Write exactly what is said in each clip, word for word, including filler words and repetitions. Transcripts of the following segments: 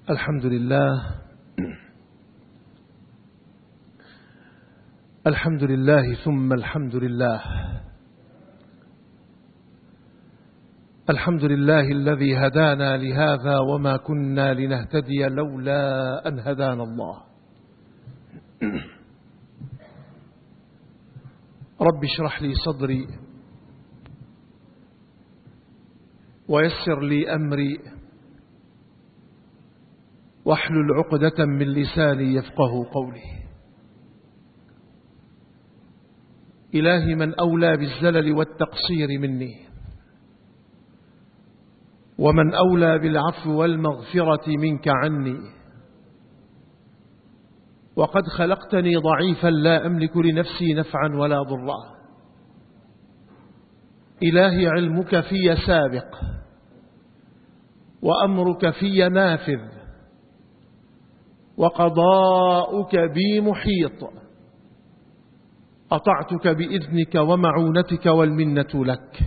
الحمد لله الحمد لله ثم الحمد لله الحمد لله الذي هدانا لهذا وما كنا لنهتدي لولا أن هدانا الله. رب اشرح لي صدري ويسر لي أمري واحلل عقدة من لساني يفقه قولي. إلهي من أولى بالزلل والتقصير مني، ومن أولى بالعفو والمغفرة منك عني، وقد خلقتني ضعيفا لا أملك لنفسي نفعا ولا ضرا. إلهي علمك في سابق وأمرك في نافذ وقضاؤك بي محيط. أطعتك بإذنك ومعونتك والمنة لك،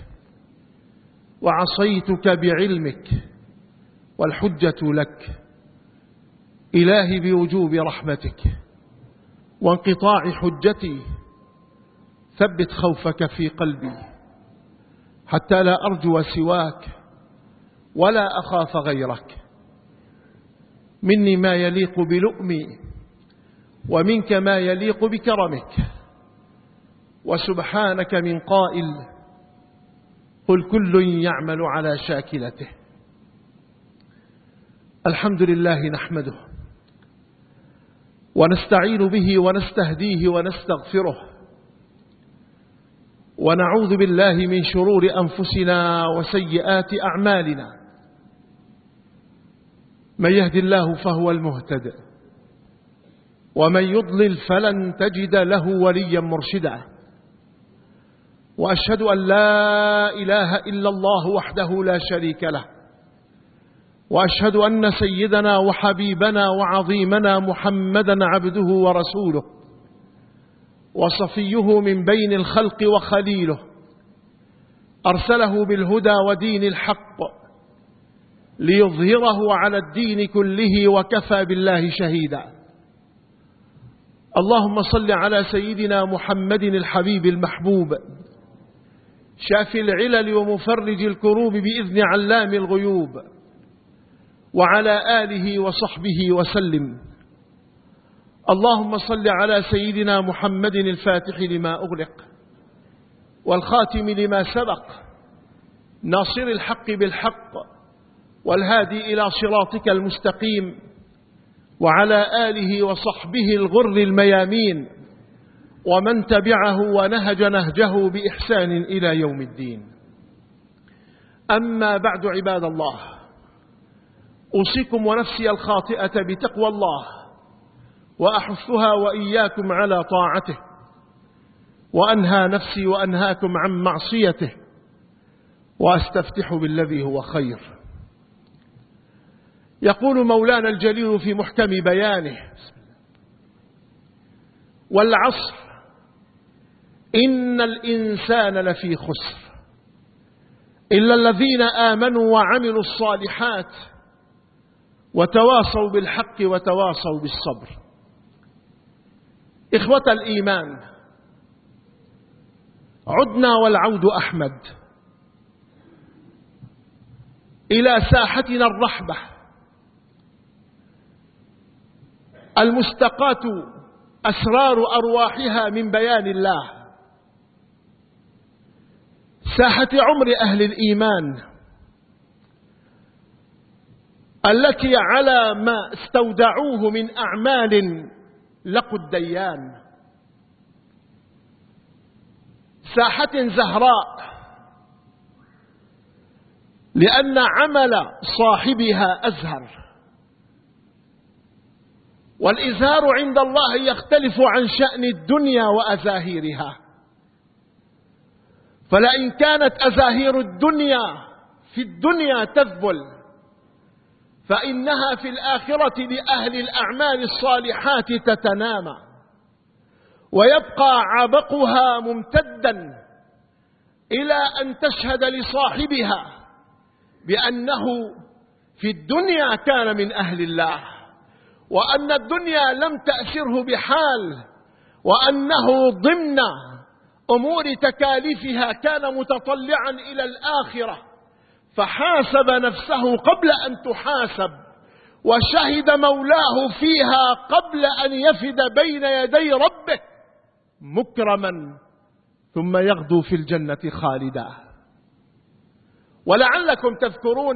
وعصيتك بعلمك والحجة لك. إلهي بوجوب رحمتك وانقطاع حجتي ثبت خوفك في قلبي حتى لا أرجو سواك ولا أخاف غيرك. مني ما يليق بلؤمي ومنك ما يليق بكرمك. وسبحانك من قائل قل كل يعمل على شاكلته. الحمد لله نحمده ونستعين به ونستهديه ونستغفره، ونعوذ بالله من شرور أنفسنا وسيئات أعمالنا. من يهد الله فهو المهتد، ومن يضلل فلن تجد له وليا مرشدا. وأشهد أن لا إله إلا الله وحده لا شريك له، وأشهد أن سيدنا وحبيبنا وعظيمنا محمدا عبده ورسوله وصفيه من بين الخلق وخليله، أرسله بالهدى ودين الحق ليظهره على الدين كله وكفى بالله شهيدا. اللهم صل على سيدنا محمد الحبيب المحبوب شافي العلل ومفرج الكروب بإذن علام الغيوب، وعلى آله وصحبه وسلم. اللهم صل على سيدنا محمد الفاتح لما أغلق والخاتم لما سبق، ناصر الحق بالحق والهادي إلى صراطك المستقيم، وعلى آله وصحبه الغر الميامين ومن تبعه ونهج نهجه بإحسان إلى يوم الدين. أما بعد عباد الله، أوصيكم ونفسي الخاطئة بتقوى الله، وأحثها وإياكم على طاعته، وأنهى نفسي وأنهاكم عن معصيته، وأستفتح بالذي هو خير. يقول مولانا الجليل في محكم بيانه: والعصر إن الإنسان لفي خسر إلا الذين آمنوا وعملوا الصالحات وتواصوا بالحق وتواصوا بالصبر. إخوة الإيمان، عدنا والعود أحمد إلى ساحتنا الرحبة المستقاة أسرار أرواحها من بيان الله، ساحة عمر أهل الإيمان التي على ما استودعوه من أعمال لقوا الديان، ساحة زهراء لأن عمل صاحبها أزهر. والإزهار عند الله يختلف عن شأن الدنيا وأزاهيرها، فلئن كانت أزاهير الدنيا في الدنيا تذبل، فإنها في الآخرة لأهل الأعمال الصالحات تتنامى، ويبقى عبقها ممتدا إلى أن تشهد لصاحبها بأنه في الدنيا كان من أهل الله، وأن الدنيا لم تأسره بحال، وأنه ضمن أمور تكاليفها كان متطلعا إلى الآخرة، فحاسب نفسه قبل أن تحاسب، وشهد مولاه فيها قبل أن يفد بين يدي ربه مكرما، ثم يغدو في الجنة خالدا. ولعلكم تذكرون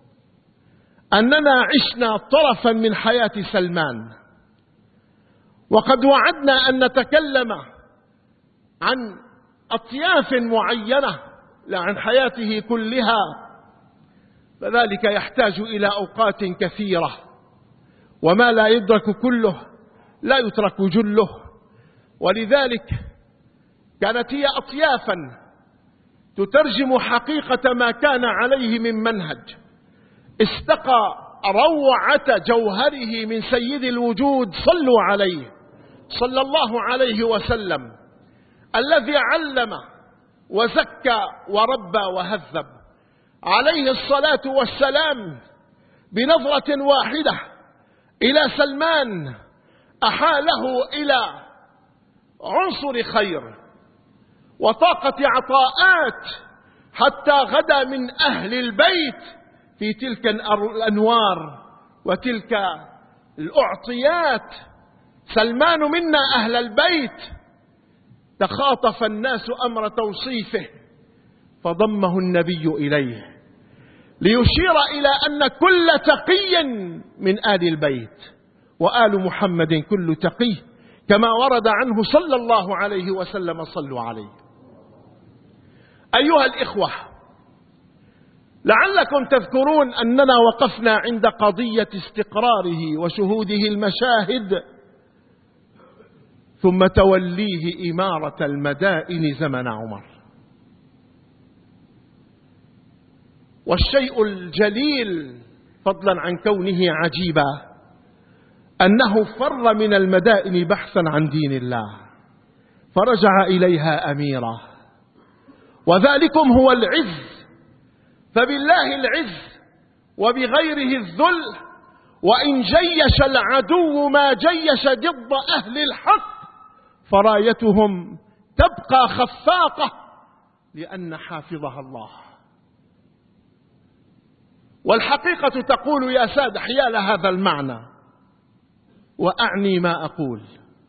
أننا عشنا طرفا من حياة سلمان، وقد وعدنا أن نتكلم عن أطياف معينة لا عن حياته كلها، فذلك يحتاج إلى أوقات كثيرة، وما لا يدرك كله لا يترك جله، ولذلك كانت هي أطيافا تترجم حقيقة ما كان عليه من منهج، استقى روعة جوهره من سيد الوجود صلوا عليه صلى الله عليه وسلم، الذي علم وزكى وربى وهذب، عليه الصلاة والسلام، بنظرة واحدة إلى سلمان أحاله إلى عنصر خير وطاقة عطاءات، حتى غدا من أهل البيت في تلك الأنوار وتلك الأعطيات. سلمان منا أهل البيت، تخاطف الناس أمر توصيفه فضمه النبي إليه ليشير إلى أن كل تقي من آل البيت، وآل محمد كل تقي، كما ورد عنه صلى الله عليه وسلم صلوا عليه. أيها الإخوة، لعلكم تذكرون أننا وقفنا عند قضية استقراره وشهوده المشاهد، ثم توليه إمارة المدائن زمن عمر. والشيء الجليل فضلا عن كونه عجيبا أنه فر من المدائن بحثا عن دين الله، فرجع إليها أميرا، وذلكم هو العز، فبالله العز وبغيره الذل، وإن جيش العدو ما جيش ضد أهل الحق فرايتهم تبقى خفاقة لأن حافظها الله. والحقيقة تقول يا سادة حيال هذا المعنى، وأعني ما أقول: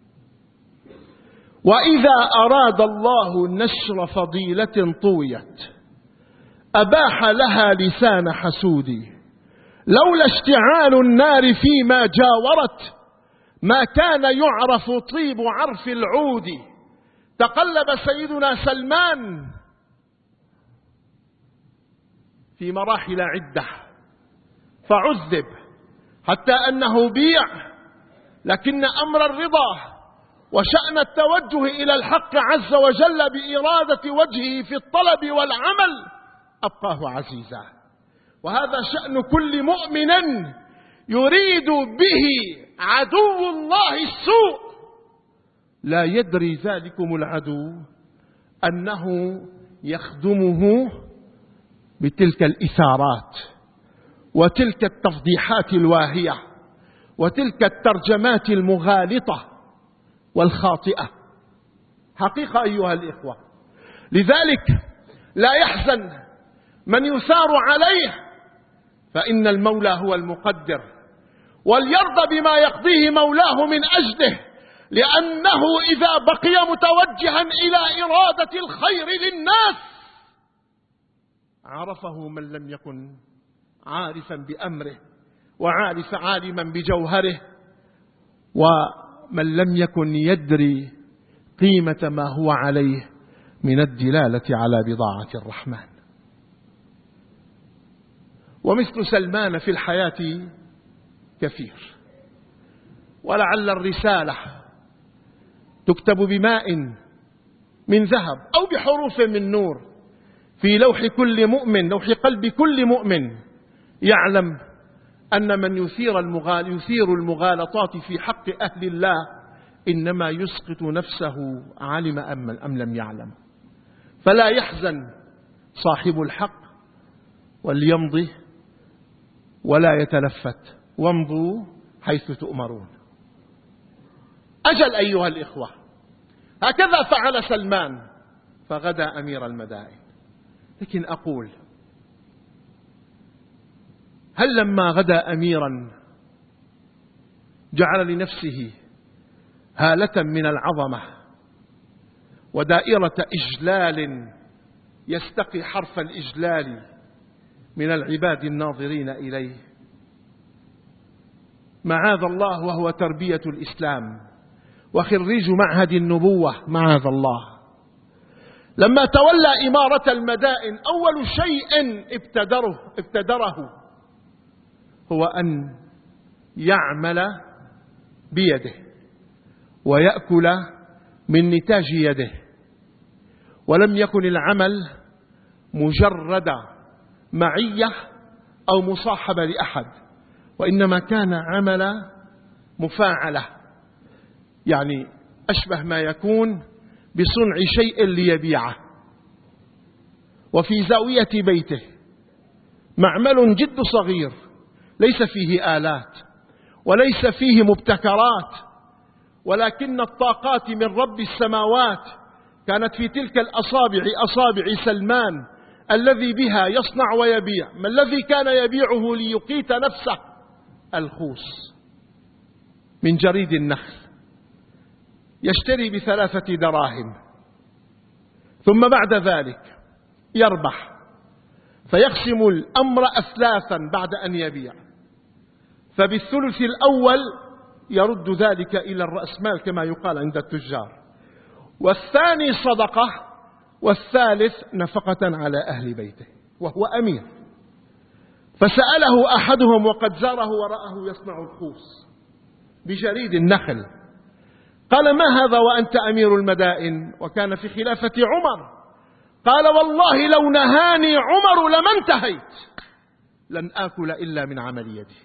وإذا أراد الله نشر فضيلة طويت أباح لها لسان حسود، لولا اشتعال النار فيما جاورت ما كان يعرف طيب عرف العود. تقلب سيدنا سلمان في مراحل عدة فعذب حتى أنه بيع، لكن أمر الرضا وشأن التوجه إلى الحق عز وجل بإرادة وجهه في الطلب والعمل أبقاه عزيزا. وهذا شأن كل مؤمن يريد به عدو الله السوء، لا يدري ذلكم العدو أنه يخدمه بتلك الإثارات وتلك التفضيحات الواهية وتلك الترجمات المغالطة والخاطئة. حقيقة أيها الإخوة، لذلك لا يحزن من يثار عليه، فإن المولى هو المقدر، وليرضى بما يقضيه مولاه من أجله، لأنه إذا بقي متوجها إلى إرادة الخير للناس عرفه من لم يكن عارفا بأمره، وعارف عالما بجوهره، ومن لم يكن يدري قيمة ما هو عليه من الدلالة على بضاعة الرحمن. ومثل سلمان في الحياة كثير، ولعل الرسالة تكتب بماء من ذهب أو بحروف من نور في لوح كل مؤمن، لوح قلب كل مؤمن يعلم أن من يثير المغال يثير المغالطات في حق أهل الله إنما يسقط نفسه، علم أم, أم لم يعلم. فلا يحزن صاحب الحق وليمضي ولا يتلفت وامضوا حيث تؤمرون. أجل أيها الإخوة، هكذا فعل سلمان فغدا أمير المدائن. لكن أقول، هل لما غدا أميرا جعل لنفسه هالة من العظمة ودائرة إجلال يستقي حرف الإجلال من العباد الناظرين إليه؟ معاذ الله، وهو تربية الإسلام وخريج معهد النبوة، معاذ الله. لما تولى إمارة المدائن أول شيء ابتدره, ابتدره هو أن يعمل بيده ويأكل من نتاج يده، ولم يكن العمل مجرد معية أو مصاحبة لأحد، وإنما كان عمل مفاعلة، يعني أشبه ما يكون بصنع شيء ليبيعه. وفي زاوية بيته معمل جد صغير ليس فيه آلات وليس فيه مبتكرات، ولكن الطاقات من رب السماوات كانت في تلك الأصابع، أصابع سلمان الذي بها يصنع ويبيع. ما الذي كان يبيعه ليقيت نفسه؟ الخوص من جريد النخل، يشتري بثلاثة دراهم، ثم بعد ذلك يربح فيقسم الأمر أثلاثا بعد أن يبيع، فبالثلث الأول يرد ذلك إلى الرأسمال كما يقال عند التجار، والثاني صدقة، والثالث نفقة على أهل بيته، وهو أمير. فسأله أحدهم وقد زاره ورآه يصنع الخوص بجريد النخل، قال: ما هذا وأنت أمير المدائن؟ وكان في خلافة عمر. قال: والله لو نهاني عمر لما انتهيت، لن آكل إلا من عمل يدي.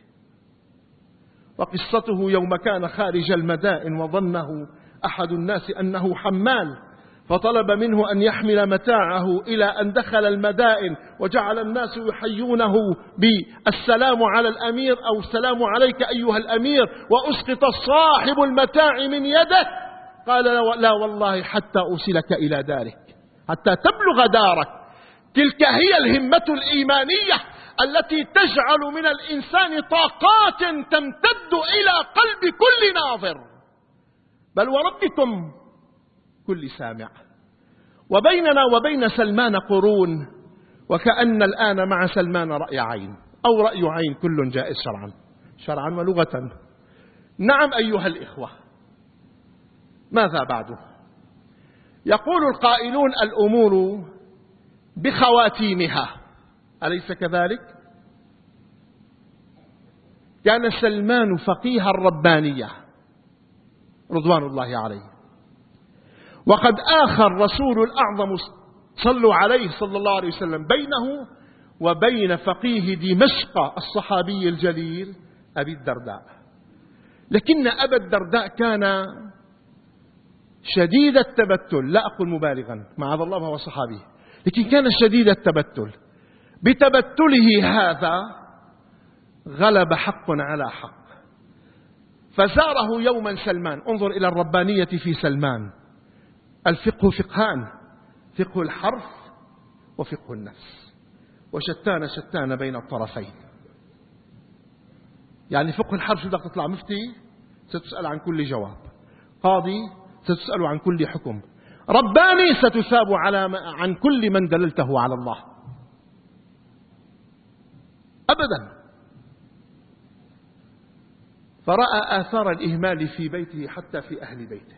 وقصته يوم كان خارج المدائن وظنه أحد الناس أنه حمال، فطلب منه أن يحمل متاعه إلى أن دخل المدائن، وجعل الناس يحيونه بالسلام على الأمير أو السلام عليك أيها الأمير، وأسقط صاحب المتاع من يده. قال: لا والله حتى أوصلك إلى دارك، حتى تبلغ دارك. تلك هي الهمة الإيمانية التي تجعل من الإنسان طاقات تمتد إلى قلب كل ناظر، بل وربكم كل سامع. وبيننا وبين سلمان قرون، وكأن الآن مع سلمان رأي عين أو رأي عين، كل جائز شرعا شرعا ولغة. نعم أيها الإخوة، ماذا بعده؟ يقول القائلون: الأمور بخواتيمها، أليس كذلك؟ كان سلمان فقيه الربانية رضوان الله عليه، وقد آخى الرسول الأعظم صلوا عليه صلى الله عليه وسلم بينه وبين فقيه دمشق الصحابي الجليل أبي الدرداء. لكن أبا الدرداء كان شديد التبتل، لا أقول مبالغا معاذ الله وهو صحابي، لكن كان شديد التبتل. بتبتله هذا غلب حق على حق، فزاره يوما سلمان. انظر إلى الربانية في سلمان. الفقه فقهان: فقه الحرف وفقه النفس، وشتان شتان بين الطرفين. يعني فقه الحرف شو بدك تطلع مفتي؟ ستسأل عن كل جواب. قاضي ستسأل عن كل حكم. رباني ستثاب على عن كل من دللته على الله. أبدا. فرأى آثار الإهمال في بيته حتى في أهل بيته.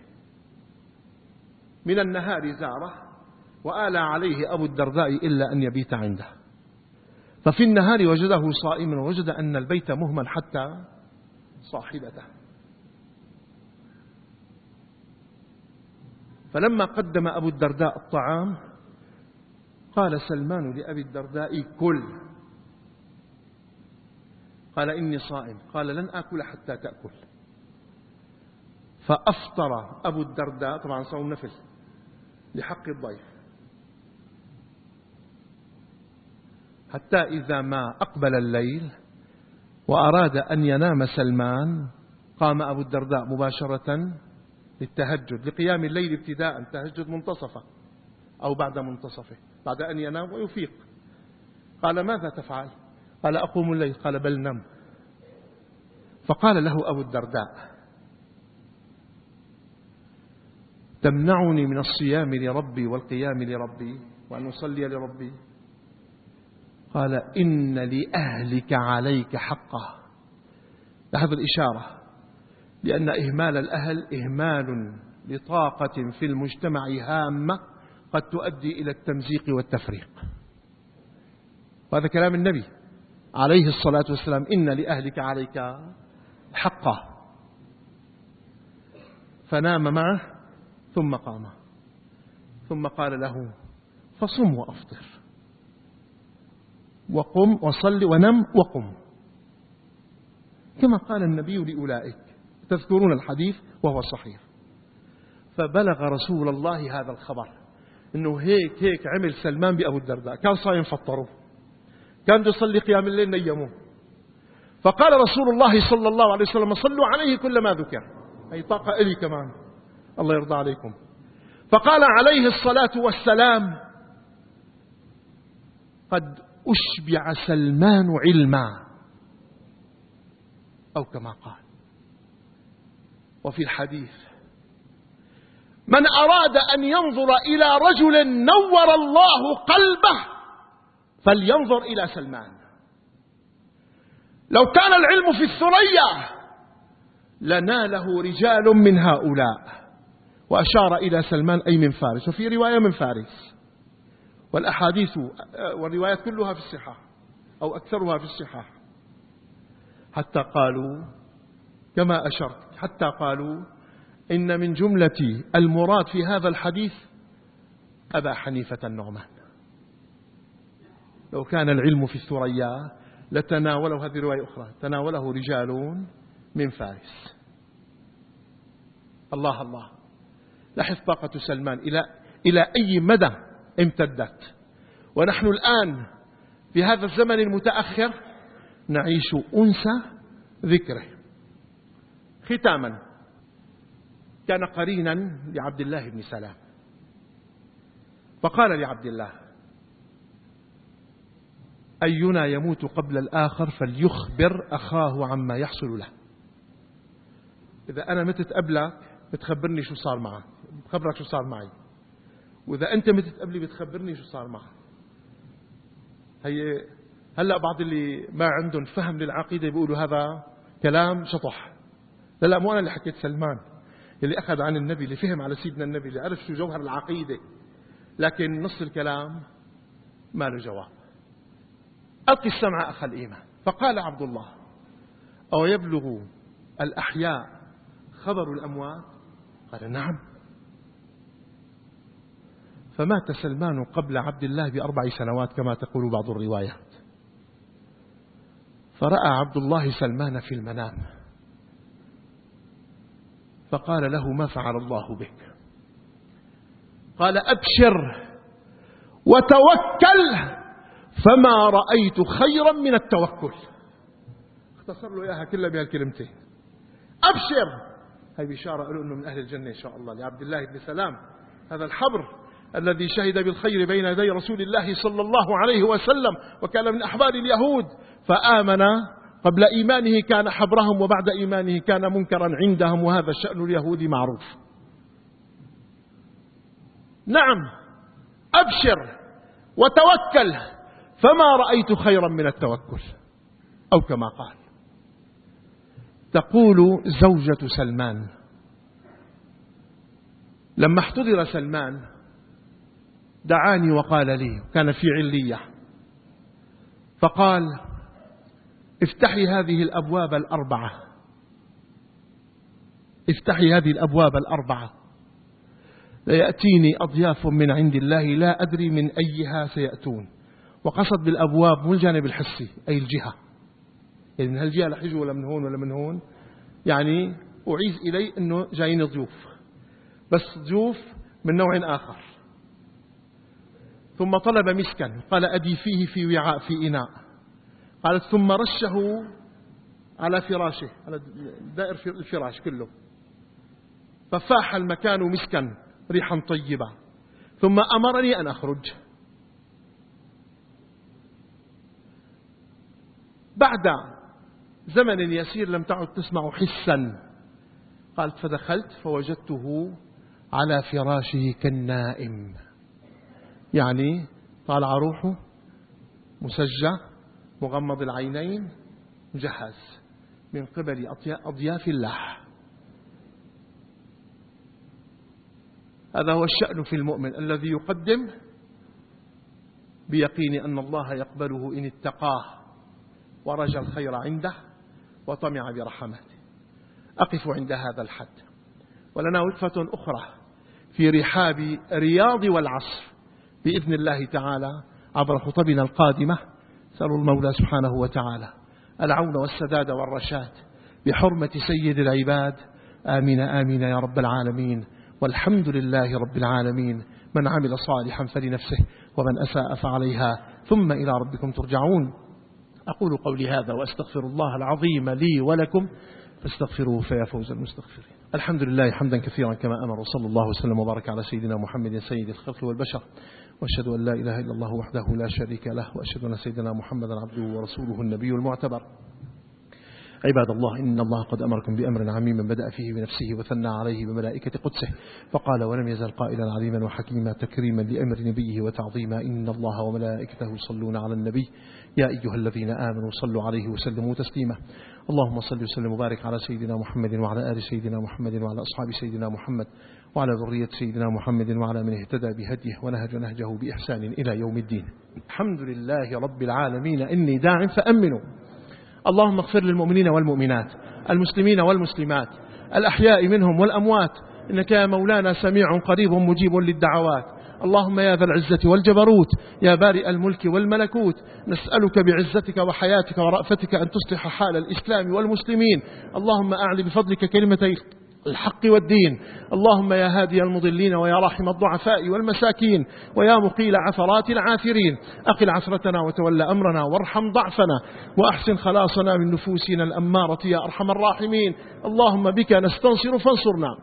من النهار زاره وآلى عليه أبو الدرداء إلا أن يبيت عنده، ففي النهار وجده صائما، ووجد أن البيت مهمل حتى صاحبته. فلما قدم أبو الدرداء الطعام قال سلمان لأبي الدرداء: كل. قال: إني صائم. قال: لن آكل حتى تأكل. فأفطر أبو الدرداء، طبعا صوم نفل لحق الضيف، حتى إذا ما أقبل الليل وأراد أن ينام سلمان قام أبو الدرداء مباشرة للتهجد، لقيام الليل ابتداء، تهجد منتصفه أو بعد منتصفه، بعد أن ينام ويفيق. قال ماذا تفعل؟ قال أقوم الليل. قال بل نم. فقال له أبو الدرداء تمنعني من الصيام لربي والقيام لربي وأن أصلي لربي؟ قال إن لأهلك عليك حقا. لاحظ الإشارة، لأن إهمال الأهل إهمال لطاقة في المجتمع هامة قد تؤدي إلى التمزيق والتفريق. وهذا كلام النبي عليه الصلاة والسلام، إن لأهلك عليك حقا. فنام معه ثم قام ثم قال له فصم وأفطر وقم وصل ونم وقم، كما قال النبي لأولئك. تذكرون الحديث وهو صحيح. فبلغ رسول الله هذا الخبر، إنه هيك هيك عمل سلمان بأبو الدرداء، كان صايم فطره، كان يصلي قيام الليل نيموه. فقال رسول الله صلى الله عليه وسلم صلوا عليه كل ما ذكر، أي طاقة إلي كمان، الله يرضى عليكم. فقال عليه الصلاة والسلام قد أشبع سلمان علما، أو كما قال. وفي الحديث من أراد أن ينظر إلى رجل نور الله قلبه فلينظر إلى سلمان. لو كان العلم في الثريا لناله رجال من هؤلاء. وأشار إلى سلمان أي من فارس، وفي رواية من فارس. والأحاديث والروايات كلها في الصحاح أو أكثرها في الصحاح، حتى قالوا كما أشرت، حتى قالوا إن من جملة المراد في هذا الحديث أبا حنيفة النعمان. لو كان العلم في الثريا لتناوله، هذه رواية أخرى، تناوله رجال من فارس. الله الله، لاحظ طاقة سلمان إلى إلى أي مدى امتدت. ونحن الآن في هذا الزمن المتأخر نعيش أنس ذكره. ختاما، كان قرينا لعبد الله بن سلام، فقال لعبد الله أينا يموت قبل الآخر فليخبر أخاه عما يحصل له. إذا أنا متت قبلك بتخبرني شو صار معك، بخبرك شو صار معي، وإذا أنت متت قبلي بتخبرني شو صار معك. هي هلأ بعض اللي ما عندهم فهم للعقيدة بيقولوا هذا كلام شطح. لا لا، مو أنا اللي حكيت، سلمان اللي أخذ عن النبي، اللي فهم على سيدنا النبي، اللي عرف شو جوهر العقيدة، لكن نص الكلام ما له جواب. ألقي السمع أخ الإيمان. فقال عبد الله أو يبلغ الأحياء خبر الأموات؟ قال نعم. فمات سلمان قبل عبد الله بأربع سنوات كما تقول بعض الروايات. فرأى عبد الله سلمان في المنام فقال له ما فعل الله بك؟ قال أبشر وتوكل فما رأيت خيرا من التوكل. اختصر له إياها كلها بهالكلمتين، أبشر. هذه بشارة له أنه من أهل الجنة إن شاء الله لعبد الله بن سلام، هذا الحبر الذي شهد بالخير بين يدي رسول الله صلى الله عليه وسلم، وكان من أحبار اليهود، فآمن قبل إيمانه كان حبرهم، وبعد إيمانه كان منكرا عندهم، وهذا شأن اليهود معروف. نعم، أبشر وتوكل فما رأيت خيرا من التوكل، أو كما قال. تقول زوجة سلمان لما احتضر سلمان دعاني وقال لي، كان في علية، فقال افتحي هذه الأبواب الأربعة، افتحي هذه الأبواب الأربعة، ليأتيني أضياف من عند الله لا أدري من أيها سيأتون. وقصد بالأبواب مو الجانب الحسي، أي الجهة، يعني من هالجهة لا يجوا ولا من هون ولا من هون، يعني أعيز إلي أنه جايين ضيوف، بس ضيوف من نوع آخر. ثم طلب مسكا، قال أدي فيه في وعاء في إناء. قالت ثم رشه على فراشه، على دائر الفراش كله، ففاح المكان مسكا ريحا طيبة، ثم أمرني أن أخرج. بعد زمن يسير لم تعد تسمع حسا، قالت فدخلت فوجدته على فراشه كالنائم، يعني طالع روحه مسجى مغمض العينين مجهز من قبل أضياف الله. هذا هو الشأن في المؤمن الذي يقدم بيقين أن الله يقبله إن اتقاه ورجى الخير عنده وطمع برحمته. أقف عند هذا الحد، ولنا وقفة أخرى في رحاب رياض والعصر بإذن الله تعالى عبر خطبنا القادمة. سأل المولى سبحانه وتعالى العون والسداد والرشاد بحرمة سيد العباد، آمين آمين يا رب العالمين. والحمد لله رب العالمين. من عمل صالحا فلنفسه ومن أساء فعليها، ثم إلى ربكم ترجعون. أقول قولي هذا وأستغفر الله العظيم لي ولكم فاستغفروه فيا فوز المستغفرين. الحمد لله حمدا كثيرا كما أمر، وصلى الله وسلم وبارك على سيدنا محمد سيد الخلق والبشر، وأشهد أن لا إله إلا الله وحده لا شريك له، وأشهد أن سيدنا محمدا عبده ورسوله النبي المعتبر. عباد الله، إن الله قد أمركم بأمر عميم بدأ فيه بنفسه وثنى عليه بملائكة قدسه، فقال ولم يزل قائلا عليما وحكيما تكريما لأمر نبيه وتعظيما: إن الله وملائكته يصلون على النبي يا أيها الذين آمنوا صلوا عليه وسلموا تسليما. اللهم صل وسلم وبارك على سيدنا محمد وعلى آل سيدنا محمد وعلى أصحاب سيدنا محمد وعلى ذرية سيدنا محمد وعلى من اهتدى بهديه ونهج نهجه بإحسان إلى يوم الدين. الحمد لله رب العالمين. إني داع فأمنوا. اللهم اغفر للمؤمنين والمؤمنات، المسلمين والمسلمات، الأحياء منهم والأموات، إنك يا مولانا سميع قريب مجيب للدعوات. اللهم يا ذا العزة والجبروت، يا بارئ الملك والملكوت، نسألك بعزتك وحياتك ورأفتك أن تصلح حال الإسلام والمسلمين. اللهم أعلي بفضلك كلمتي الحق والدين. اللهم يا هادي المضلين، ويا راحم الضعفاء والمساكين، ويا مقيل عثرات العاثرين، أقل عثرتنا وتولى أمرنا، وارحم ضعفنا، وأحسن خلاصنا من نفوسنا الأمارة يا أرحم الراحمين. اللهم بك نستنصر فانصرنا،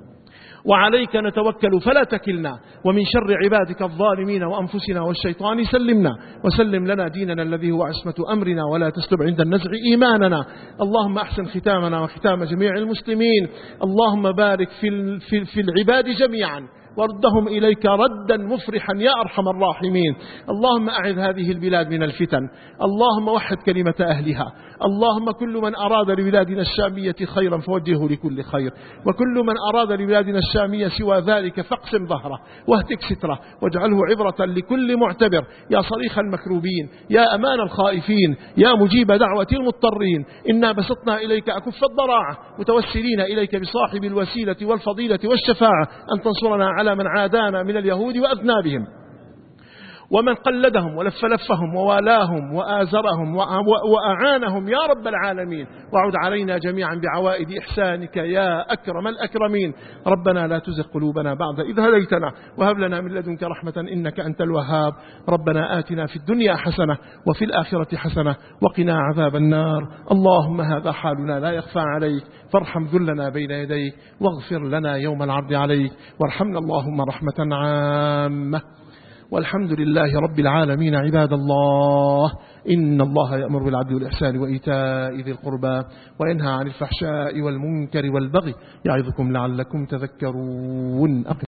وعليك نتوكل فلا تكلنا، ومن شر عبادك الظالمين وأنفسنا والشيطان سلمنا، وسلم لنا ديننا الذي هو عصمة أمرنا، ولا تسلب عند النزع إيماننا. اللهم أحسن ختامنا وختام جميع المسلمين. اللهم بارك في, في, في العباد جميعا، وردهم إليك ردا مفرحا يا أرحم الراحمين. اللهم أعذ هذه البلاد من الفتن، اللهم وحد كلمة أهلها. اللهم كل من أراد لبلادنا الشامية خيرا فوجهه لكل خير، وكل من أراد لبلادنا الشامية سوى ذلك فاقسم ظهره واهتك ستره، واجعله عبرة لكل معتبر. يا صريخ المكروبين، يا أمان الخائفين، يا مجيب دعوة المضطرين، إنا بسطنا إليك أكف الضراعة، متوسلين إليك بصاحب الوسيلة والفضيلة والشفاعة، أن تنصرنا على من عادانا من اليهود وأذنابهم، ومن قلدهم ولف لفهم ووالاهم وآزرهم وأعانهم يا رب العالمين. وعد علينا جميعا بعوائد إحسانك يا أكرم الأكرمين. ربنا لا تزغ قلوبنا بعد إذ هديتنا، وهب لنا من لدنك رحمة إنك أنت الوهاب. ربنا آتنا في الدنيا حسنة وفي الآخرة حسنة وقنا عذاب النار. اللهم هذا حالنا لا يخفى عليك، فارحم ذلنا بين يديك، واغفر لنا يوم العرض عليك، وارحمنا اللهم رحمة عامة. والحمد لله رب العالمين. عباد الله، إن الله يأمر بالعدل والإحسان وإيتاء ذي القربى، وينهى عن الفحشاء والمنكر والبغي، يعظكم لعلكم تذكرون.